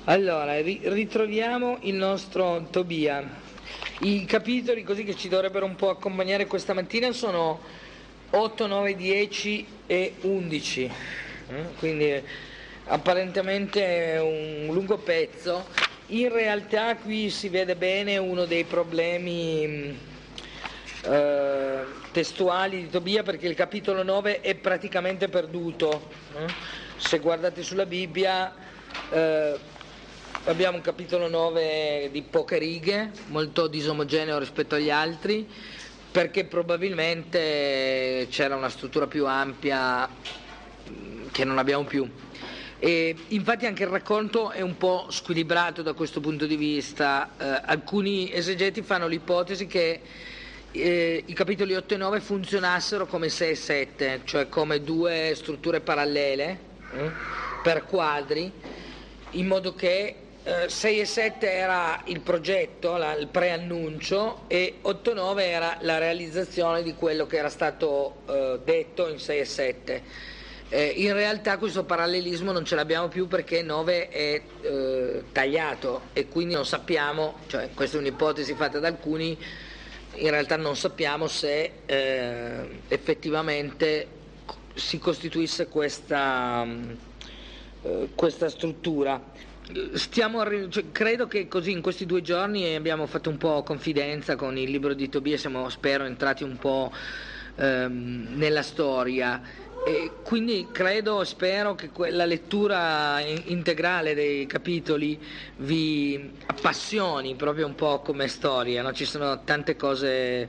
Allora, ritroviamo il nostro Tobia. I capitoli così che ci dovrebbero un po' accompagnare questa mattina sono 8, 9, 10 e 11. Quindi apparentemente è un lungo pezzo. In realtà qui si vede bene uno dei problemi testuali di Tobia, perché il capitolo 9 è praticamente perduto. Se guardate sulla Bibbia abbiamo un capitolo 9 di poche righe, molto disomogeneo rispetto agli altri, perché probabilmente c'era una struttura più ampia che non abbiamo più. E infatti anche il racconto è un po' squilibrato da questo punto di vista. Alcuni esegeti fanno l'ipotesi che i capitoli 8 e 9 funzionassero come 6 e 7, cioè come due strutture parallele per quadri, in modo che 6 e 7 era il progetto, il preannuncio, e 8 e 9 era la realizzazione di quello che era stato detto in 6 e 7. In realtà questo parallelismo non ce l'abbiamo più, perché 9 è tagliato e quindi non sappiamo, cioè questa è un'ipotesi fatta da alcuni, in realtà non sappiamo se effettivamente si costituisse questa struttura. Credo che così in questi 2 giorni abbiamo fatto un po' confidenza con il libro di Tobia, siamo, spero, entrati un po' nella storia, e quindi spero che la lettura integrale dei capitoli vi appassioni proprio un po' come storia, no? Ci sono tante cose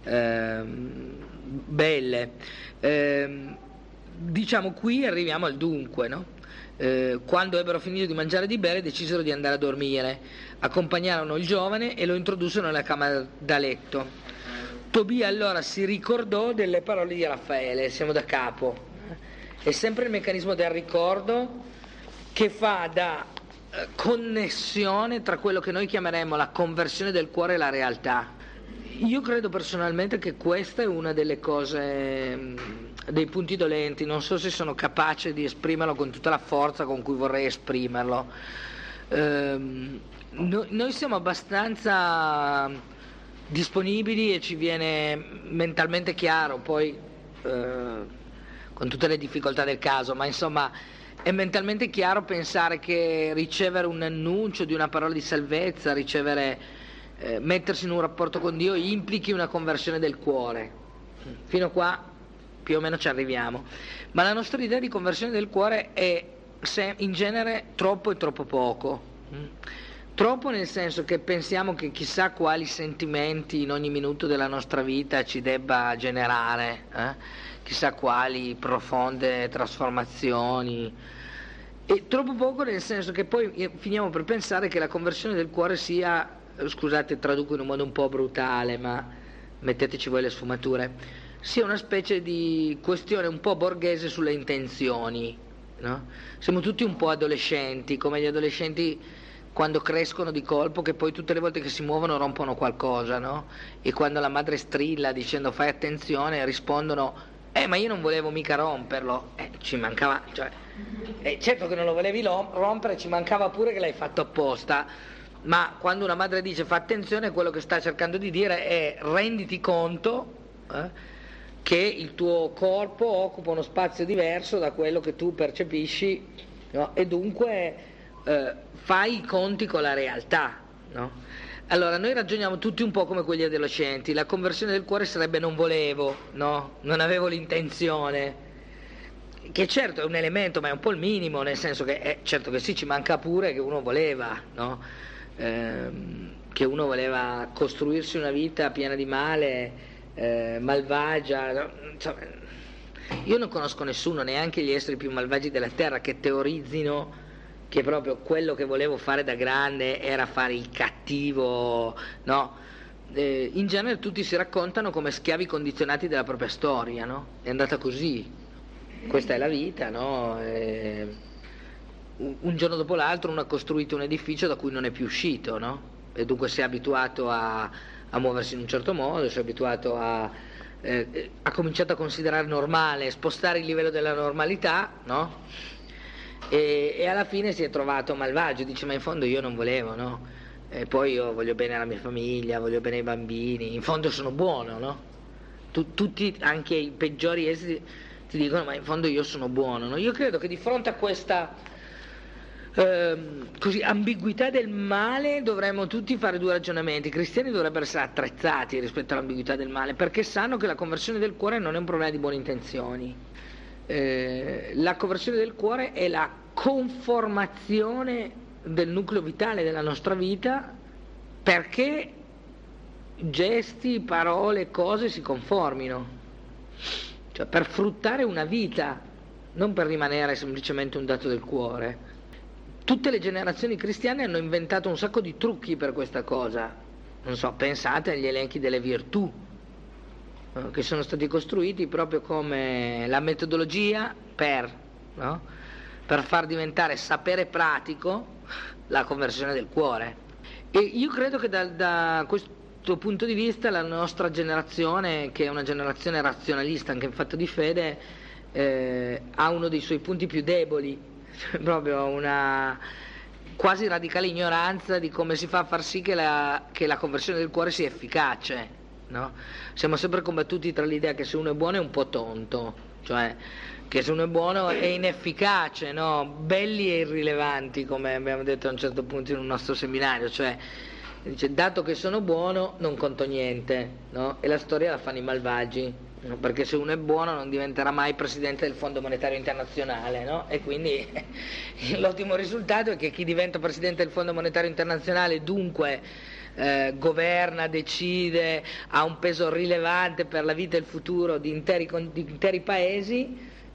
belle. Diciamo, qui arriviamo al dunque, no? Quando ebbero finito di mangiare e di bere, decisero di andare a dormire. Accompagnarono il giovane e lo introdussero nella camera da letto. Tobia allora si ricordò delle parole di Raffaele, siamo da capo. È sempre il meccanismo del ricordo che fa da connessione tra quello che noi chiameremo la conversione del cuore e la realtà. Io credo personalmente che questa è una delle cose, dei punti dolenti. Non so se sono capace di esprimerlo con tutta la forza con cui vorrei esprimerlo. Noi siamo abbastanza disponibili e ci viene mentalmente chiaro, poi con tutte le difficoltà del caso, ma insomma è mentalmente chiaro pensare che ricevere un annuncio di una parola di salvezza, mettersi in un rapporto con Dio, implichi una conversione del cuore. Fino a qua più o meno ci arriviamo, ma la nostra idea di conversione del cuore è in genere troppo e troppo poco. Troppo nel senso che pensiamo che chissà quali sentimenti in ogni minuto della nostra vita ci debba generare, chissà quali profonde trasformazioni, e troppo poco nel senso che poi finiamo per pensare che la conversione del cuore sia, scusate, traduco in un modo un po' brutale, ma metteteci voi le sfumature, sia una specie di questione un po' borghese sulle intenzioni, no? Siamo tutti un po' adolescenti, come gli adolescenti quando crescono di colpo, che poi tutte le volte che si muovono rompono qualcosa, no? E quando la madre strilla dicendo fai attenzione, rispondono ma io non volevo mica romperlo. Ci mancava, cioè, certo che non lo volevi rompere, ci mancava pure che l'hai fatto apposta. Ma quando una madre dice fa attenzione, quello che sta cercando di dire è renditi conto che il tuo corpo occupa uno spazio diverso da quello che tu percepisci, no? E dunque fai i conti con la realtà, no? Allora noi ragioniamo tutti un po' come quegli adolescenti. La conversione del cuore sarebbe non volevo, no? Non avevo l'intenzione, che certo è un elemento, ma è un po' il minimo, nel senso che certo che sì, ci manca pure che uno voleva, no? Che uno voleva costruirsi una vita piena di male, malvagia, no? Insomma, io non conosco nessuno, neanche gli esseri più malvagi della terra, che teorizzino che proprio quello che volevo fare da grande era fare il cattivo, no? In genere tutti si raccontano come schiavi condizionati della propria storia, no? È andata così, questa è la vita, no? Un giorno dopo l'altro uno ha costruito un edificio da cui non è più uscito, no? E dunque si è abituato a muoversi in un certo modo, si è abituato ha cominciato a considerare normale spostare il livello della normalità, no? e alla fine si è trovato malvagio, dice ma in fondo io non volevo, no? E poi io voglio bene alla mia famiglia, voglio bene ai bambini, in fondo sono buono, no? Tutti, anche i peggiori esiti, ti dicono ma in fondo io sono buono, no? Io credo che di fronte a questa così ambiguità del male dovremmo tutti fare due ragionamenti. I cristiani dovrebbero essere attrezzati rispetto all'ambiguità del male, perché sanno che la conversione del cuore non è un problema di buone intenzioni. La conversione del cuore è la conformazione del nucleo vitale della nostra vita, perché gesti, parole, cose si conformino, cioè per fruttare una vita, non per rimanere semplicemente un dato del cuore. Tutte le generazioni cristiane hanno inventato un sacco di trucchi per questa cosa. Non so, pensate agli elenchi delle virtù, che sono stati costruiti proprio come la metodologia no? Per far diventare sapere pratico la conversione del cuore. E io credo che da questo punto di vista la nostra generazione, che è una generazione razionalista anche in fatto di fede, ha uno dei suoi punti più deboli, proprio una quasi radicale ignoranza di come si fa a far sì che la conversione del cuore sia efficace, no? Siamo sempre combattuti tra l'idea che se uno è buono è un po' tonto, cioè che se uno è buono è inefficace, no? Belli e irrilevanti, come abbiamo detto a un certo punto in un nostro seminario, cioè dice dato che sono buono non conto niente, no? E la storia la fanno i malvagi, no? Perché se uno è buono non diventerà mai presidente del Fondo Monetario Internazionale, no? E quindi l'ottimo risultato è che chi diventa presidente del Fondo Monetario Internazionale dunque governa, decide, ha un peso rilevante per la vita e il futuro di interi paesi,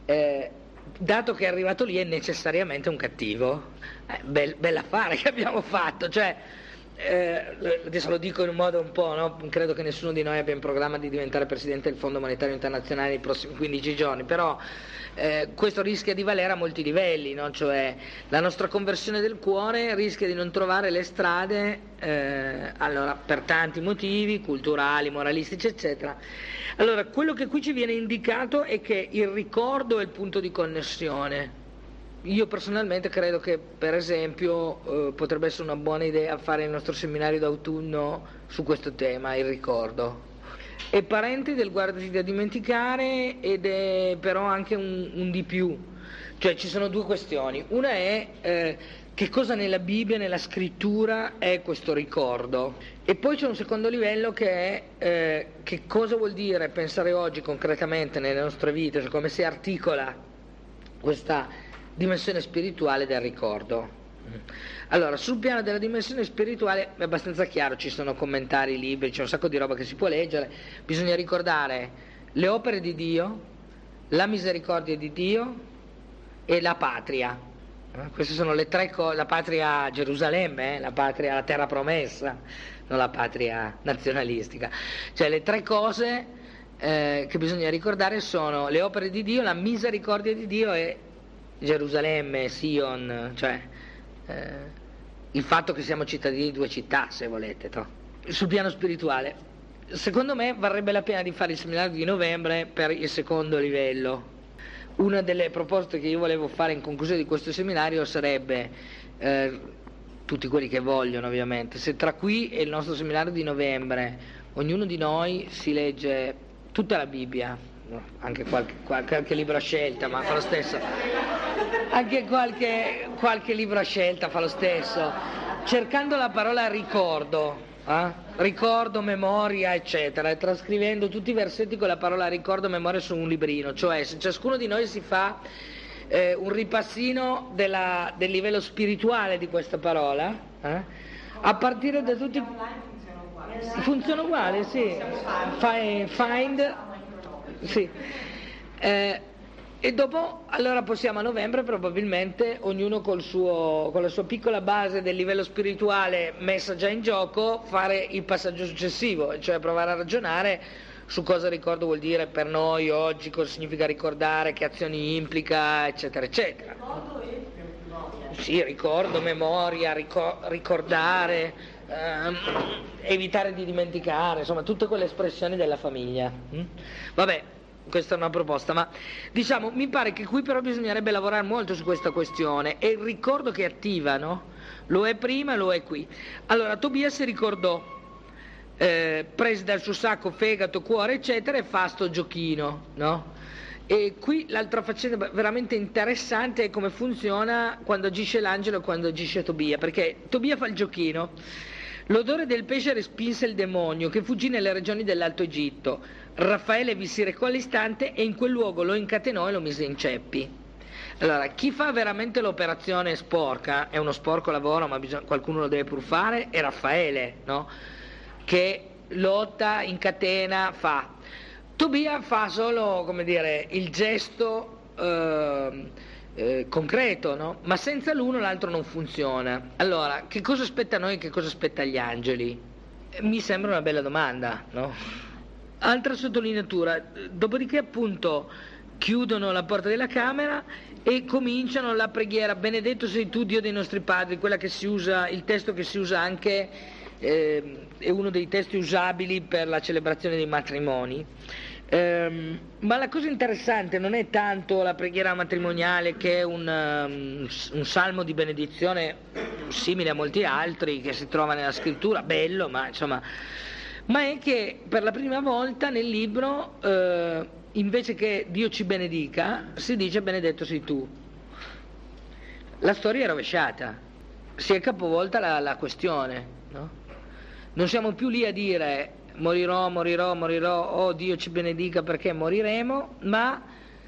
dato che è arrivato lì è necessariamente un cattivo. Bell'affare che abbiamo fatto, cioè adesso lo dico in un modo un po', no? Credo che nessuno di noi abbia in programma di diventare presidente del Fondo Monetario Internazionale nei prossimi 15 giorni, però questo rischia di valere a molti livelli, no? Cioè la nostra conversione del cuore rischia di non trovare le strade, allora, per tanti motivi culturali, moralistici eccetera. Allora quello che qui ci viene indicato è che il ricordo è il punto di connessione. Io personalmente credo che per esempio potrebbe essere una buona idea fare il nostro seminario d'autunno su questo tema, il ricordo. È parente del guardati da dimenticare ed è però anche un di più, cioè ci sono due questioni. Una è che cosa nella Bibbia, nella scrittura è questo ricordo, e poi c'è un secondo livello che è che cosa vuol dire pensare oggi concretamente nelle nostre vite, cioè come si articola questa dimensione spirituale del ricordo. Allora, sul piano della dimensione spirituale è abbastanza chiaro, ci sono commentari, libri, c'è un sacco di roba che si può leggere. Bisogna ricordare le opere di Dio, la misericordia di Dio e la patria. Queste sono le tre cose, la patria Gerusalemme, la patria, la terra promessa, non la patria nazionalistica. Cioè le tre cose che bisogna ricordare sono le opere di Dio, la misericordia di Dio e Gerusalemme, Sion, cioè il fatto che siamo cittadini di due città, se volete, no? Sul piano spirituale, secondo me varrebbe la pena di fare il seminario di novembre per il secondo livello. Una delle proposte che io volevo fare in conclusione di questo seminario sarebbe, tutti quelli che vogliono ovviamente, se tra qui e il nostro seminario di novembre ognuno di noi si legge tutta la Bibbia, anche qualche libro a scelta, ma fa lo stesso, anche qualche libro a scelta fa lo stesso, cercando la parola ricordo, ricordo, memoria eccetera, e trascrivendo tutti i versetti con la parola ricordo, memoria su un librino, cioè se ciascuno di noi si fa un ripassino del livello spirituale di questa parola, a partire da tutti, funziona uguale, sì, find, sì. E dopo allora possiamo a novembre probabilmente ognuno con la sua piccola base del livello spirituale messa già in gioco fare il passaggio successivo, cioè provare a ragionare su cosa ricordo vuol dire per noi oggi, cosa significa ricordare, che azioni implica, eccetera eccetera. Sì, ricordo, memoria, ricordare, evitare di dimenticare, insomma tutte quelle espressioni della famiglia. Vabbè, questa è una proposta, ma diciamo, mi pare che qui però bisognerebbe lavorare molto su questa questione, è il ricordo che attiva, no? Lo è prima, lo è qui. Allora, Tobia si ricordò, prese dal suo sacco fegato, cuore, eccetera, e fa sto giochino, no? E qui l'altra faccenda veramente interessante è come funziona quando agisce l'angelo e quando agisce Tobia, perché Tobia fa il giochino. L'odore del pesce respinse il demonio che fuggì nelle regioni dell'Alto Egitto. Raffaele vi si recò all'istante e in quel luogo lo incatenò e lo mise in ceppi. Allora, chi fa veramente l'operazione sporca, è uno sporco lavoro ma qualcuno lo deve pur fare, è Raffaele, no? Che lotta, incatena, fa. Tobia fa solo, come dire, il gesto concreto, no? Ma senza l'uno l'altro non funziona. Allora, che cosa aspetta a noi e che cosa aspetta agli angeli? Mi sembra una bella domanda, no? Altra sottolineatura, dopodiché appunto chiudono la porta della camera e cominciano la preghiera: benedetto sei tu Dio dei nostri padri, quella che si usa, il testo che si usa anche, è uno dei testi usabili per la celebrazione dei matrimoni. Ma la cosa interessante non è tanto la preghiera matrimoniale, che è un salmo di benedizione simile a molti altri che si trova nella scrittura, bello, ma insomma, ma è che per la prima volta nel libro, invece che Dio ci benedica, si dice benedetto sei tu. La storia è rovesciata, si è capovolta la questione, no? Non siamo più lì a dire morirò, oh Dio ci benedica perché moriremo, ma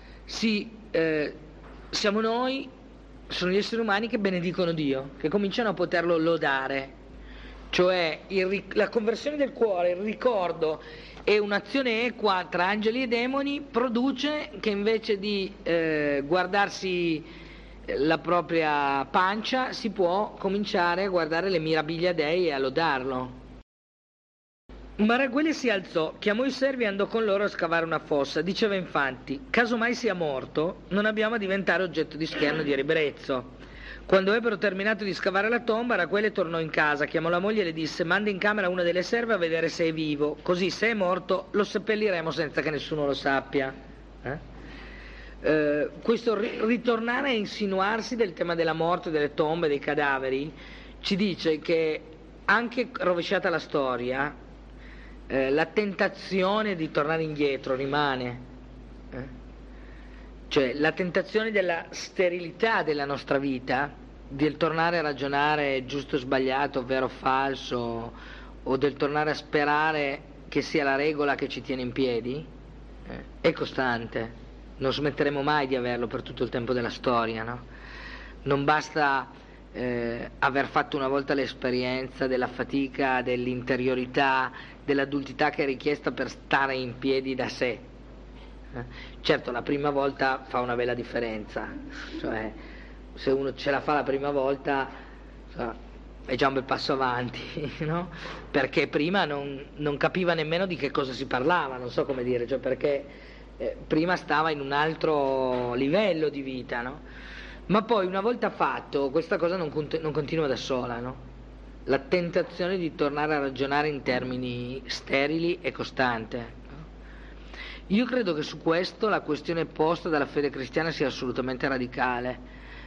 siamo noi, sono gli esseri umani che benedicono Dio, che cominciano a poterlo lodare, cioè la conversione del cuore, il ricordo e un'azione equa tra angeli e demoni produce che invece di guardarsi la propria pancia si può cominciare a guardare le mirabilia Dei e a lodarlo. Ma Ragguele si alzò, chiamò i servi e andò con loro a scavare una fossa. Diceva infatti: caso mai sia morto, non abbiamo a diventare oggetto di scherno e di ribrezzo. Quando ebbero terminato di scavare la tomba, Ragguele tornò in casa, chiamò la moglie e le disse: manda in camera una delle serve a vedere se è vivo, così se è morto lo seppelliremo senza che nessuno lo sappia. Questo ritornare a insinuarsi del tema della morte, delle tombe, dei cadaveri, ci dice che anche rovesciata la storia, la tentazione di tornare indietro rimane, cioè la tentazione della sterilità della nostra vita, del tornare a ragionare giusto o sbagliato, vero o falso, o del tornare a sperare che sia la regola che ci tiene in piedi, è costante, non smetteremo mai di averlo per tutto il tempo della storia, no? Non basta aver fatto una volta l'esperienza della fatica, dell'interiorità, dell'adultità che è richiesta per stare in piedi da sé. Certo, la prima volta fa una bella differenza, cioè se uno ce la fa la prima volta è già un bel passo avanti, no? Perché prima non capiva nemmeno di che cosa si parlava, non so come dire, cioè perché prima stava in un altro livello di vita, no? Ma poi una volta fatto, questa cosa non continua da sola, no? La tentazione di tornare a ragionare in termini sterili è costante, no? Io credo che su questo la questione posta dalla fede cristiana sia assolutamente radicale.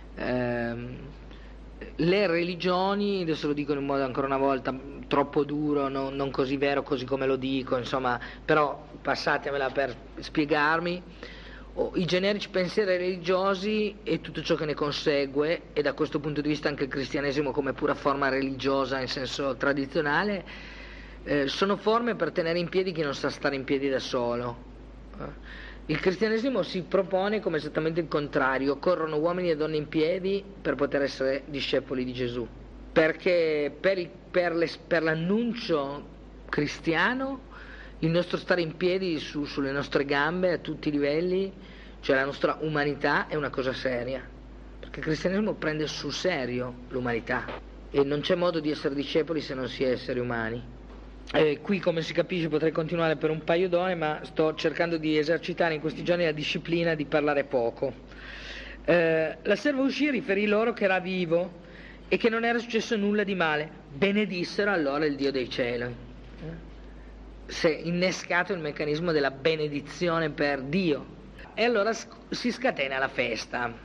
Le religioni, adesso lo dico in un modo ancora una volta troppo duro, non così vero così come lo dico, insomma, però passatemela per spiegarmi. I generici pensieri religiosi e tutto ciò che ne consegue, e da questo punto di vista anche il cristianesimo come pura forma religiosa in senso tradizionale, sono forme per tenere in piedi chi non sa stare in piedi da solo. Il cristianesimo si propone come esattamente il contrario: corrono uomini e donne in piedi per poter essere discepoli di Gesù, perché per l'annuncio cristiano il nostro stare in piedi sulle nostre gambe a tutti i livelli, cioè la nostra umanità, è una cosa seria, perché il cristianesimo prende sul serio l'umanità e non c'è modo di essere discepoli se non si è esseri umani. Qui, come si capisce, potrei continuare per un paio d'ore, ma sto cercando di esercitare in questi giorni la disciplina di parlare poco. La serva uscì e riferì loro che era vivo e che non era successo nulla di male. Benedissero allora il Dio dei cieli. si è innescato il meccanismo della benedizione per Dio e allora si scatena la festa.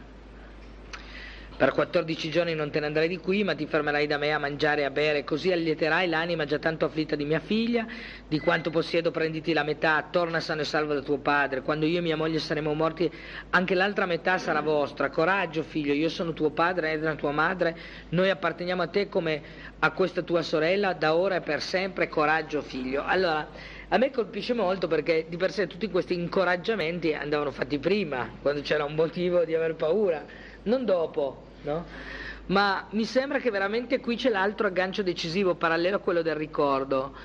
Per 14 giorni non te ne andrai di qui, ma ti fermerai da me a mangiare e a bere, così allieterai l'anima già tanto afflitta di mia figlia. Di quanto possiedo prenditi la metà, torna sano e salvo da tuo padre. Quando io e mia moglie saremo morti, anche l'altra metà sarà vostra. Coraggio, figlio, io sono tuo padre ed tua madre, noi apparteniamo a te come a questa tua sorella, da ora e per sempre. Coraggio, figlio. Allora, a me colpisce molto perché di per sé tutti questi incoraggiamenti andavano fatti prima, quando c'era un motivo di aver paura, non dopo. No? Ma mi sembra che veramente qui c'è l'altro aggancio decisivo parallelo a quello del ricordo.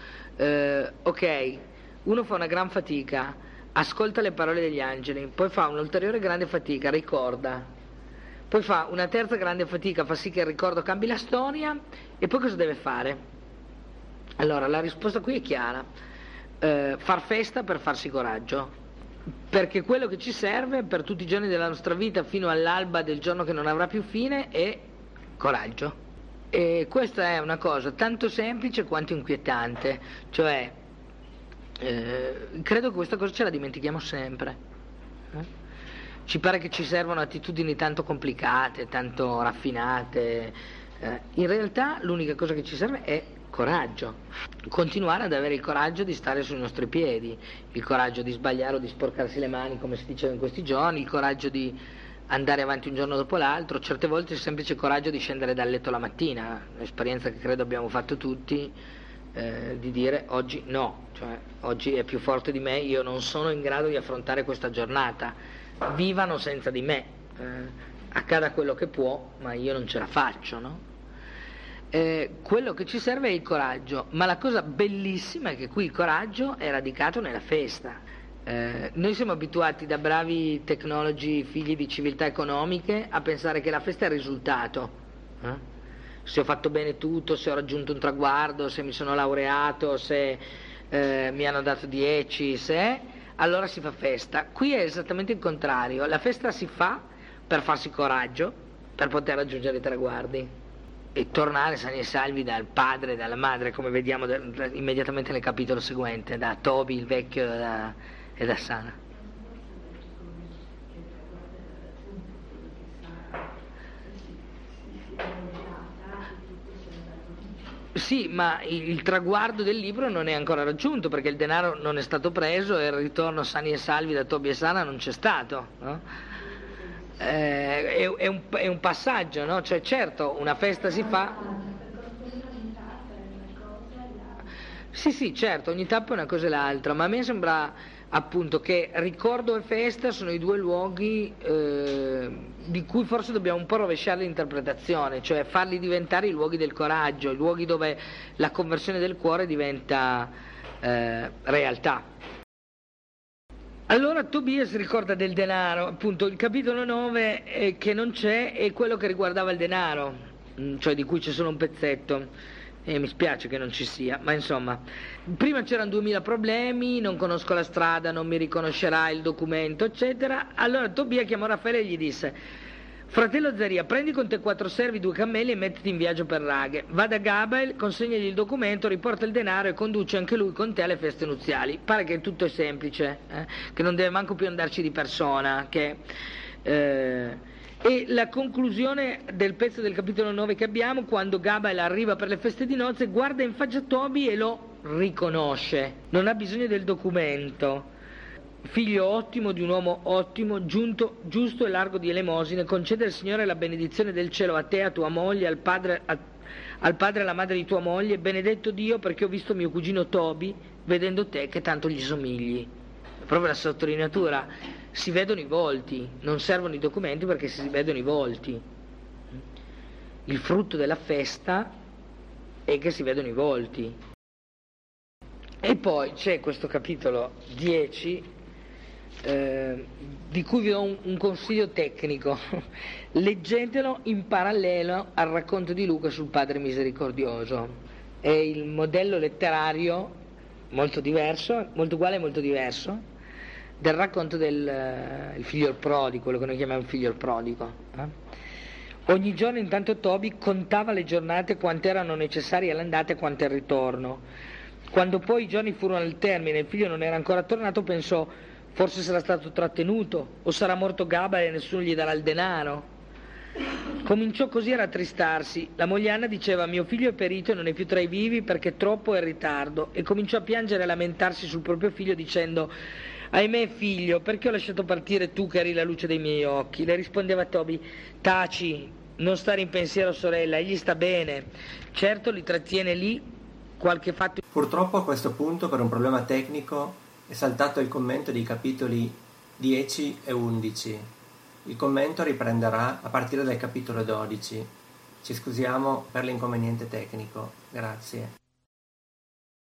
Ok, uno fa una gran fatica, ascolta le parole degli angeli, poi fa un'ulteriore grande fatica, ricorda, poi fa una terza grande fatica, fa sì che il ricordo cambi la storia, e poi cosa deve fare? Allora la risposta qui è chiara: far festa per farsi coraggio, perché quello che ci serve per tutti i giorni della nostra vita fino all'alba del giorno che non avrà più fine è coraggio. E questa è una cosa tanto semplice quanto inquietante, cioè credo che questa cosa ce la dimentichiamo sempre. Ci pare che ci servano attitudini tanto complicate, tanto raffinate, in realtà l'unica cosa che ci serve è coraggio, continuare ad avere il coraggio di stare sui nostri piedi, il coraggio di sbagliare o di sporcarsi le mani come si diceva in questi giorni, il coraggio di andare avanti un giorno dopo l'altro, certe volte il semplice coraggio di scendere dal letto la mattina, l'esperienza che credo abbiamo fatto tutti, di dire oggi no, cioè oggi è più forte di me, io non sono in grado di affrontare questa giornata, vivano senza di me, accada quello che può, ma io non ce la faccio, no? Quello che ci serve è il coraggio, ma la cosa bellissima è che qui il coraggio è radicato nella festa. Noi siamo abituati da bravi tecnologi figli di civiltà economiche a pensare che la festa è il risultato, se ho fatto bene tutto, se ho raggiunto un traguardo, se mi sono laureato, se mi hanno dato 10, se allora si fa festa. Qui è esattamente il contrario, la festa si fa per farsi coraggio, per poter raggiungere i traguardi e tornare sani e salvi dal padre e dalla madre, come vediamo immediatamente nel capitolo seguente, da Tobi il vecchio e da Sana. Sì, ma il traguardo del libro non è ancora raggiunto, perché il denaro non è stato preso e il ritorno sani e salvi da Tobi e Sana non c'è stato, no? È un passaggio, no? Cioè certo una festa si fa, sì certo, ogni tappa è una cosa e l'altra, ma a me sembra appunto che ricordo e festa sono i due luoghi di cui forse dobbiamo un po' rovesciare l'interpretazione, cioè farli diventare i luoghi del coraggio, i luoghi dove la conversione del cuore diventa realtà. Allora Tobias ricorda del denaro, appunto il capitolo 9 che non c'è è quello che riguardava il denaro, cioè di cui c'è solo un pezzetto, e mi spiace che non ci sia, ma insomma, prima c'erano 2000 problemi, non conosco la strada, non mi riconoscerà il documento, eccetera. Allora Tobia chiamò Raffaele e gli disse: fratello Zaria, prendi con te 4 servi, 2 cammelli e mettiti in viaggio per Raghe. Va da Gabael, consegnagli il documento, riporta il denaro e conduce anche lui con te alle feste nuziali. Pare che tutto è semplice, che non deve manco più andarci di persona. E la conclusione del pezzo del capitolo 9 che abbiamo, quando Gabael arriva per le feste di nozze, guarda in faccia Tobi e lo riconosce. Non ha bisogno del documento. Figlio ottimo di un uomo ottimo, giusto e largo di elemosine, concede il Signore la benedizione del cielo a te, a tua moglie, al padre e alla madre di tua moglie. Benedetto Dio, perché ho visto mio cugino Tobi vedendo te che tanto gli somigli. Proprio la sottolineatura, si vedono i volti, non servono i documenti perché si vedono i volti. Il frutto della festa è che si vedono i volti. E poi c'è questo capitolo 10 di cui vi do un consiglio tecnico. Leggetelo in parallelo al racconto di Luca sul Padre Misericordioso. È il modello letterario molto diverso, molto uguale e molto diverso del racconto del il figlio prodigo, quello che noi chiamiamo il figlio prodigo. Ogni giorno intanto Tobi contava le giornate, quante erano necessarie all'andata e quante al ritorno. Quando poi i giorni furono al termine e il figlio non era ancora tornato, pensò: forse sarà stato trattenuto, o sarà morto Gabale e nessuno gli darà il denaro. Cominciò così a rattristarsi. La moglie Anna diceva: mio figlio è perito e non è più tra i vivi perché troppo è in ritardo, e cominciò a piangere e a lamentarsi sul proprio figlio dicendo: ahimè figlio, perché ho lasciato partire tu che eri la luce dei miei occhi? Le rispondeva Toby: taci, non stare in pensiero sorella, egli sta bene, certo li trattiene lì qualche fatto. Purtroppo a questo punto, per un problema tecnico, è saltato il commento dei capitoli 10 e 11. Il commento riprenderà a partire dal capitolo 12. Ci scusiamo per l'inconveniente tecnico. Grazie.